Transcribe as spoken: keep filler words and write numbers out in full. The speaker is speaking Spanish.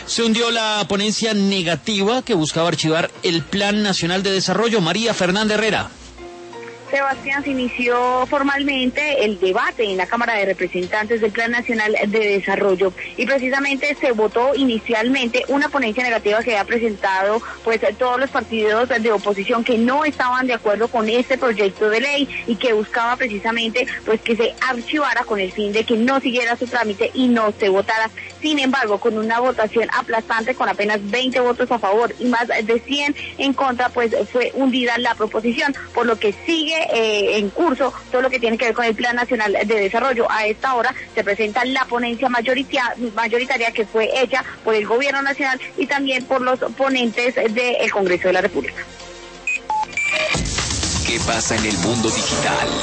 Se hundió la ponencia negativa que buscaba archivar el Plan Nacional de Desarrollo. María Fernanda Herrera. Sebastián, se inició formalmente el debate en la Cámara de Representantes del Plan Nacional de Desarrollo y precisamente se votó inicialmente una ponencia negativa que había presentado pues todos los partidos de oposición que no estaban de acuerdo con este proyecto de ley y que buscaba precisamente pues que se archivara con el fin de que no siguiera su trámite y no se votara. Sin embargo, con una votación aplastante con apenas veinte votos a favor y más de cien en contra, pues fue hundida la proposición, por lo que sigue Eh, en curso todo lo que tiene que ver con el Plan Nacional de Desarrollo. A esta hora se presenta la ponencia mayoritaria, mayoritaria que fue hecha por el Gobierno Nacional y también por los ponentes del Congreso de la República. ¿Qué pasa en el mundo digital?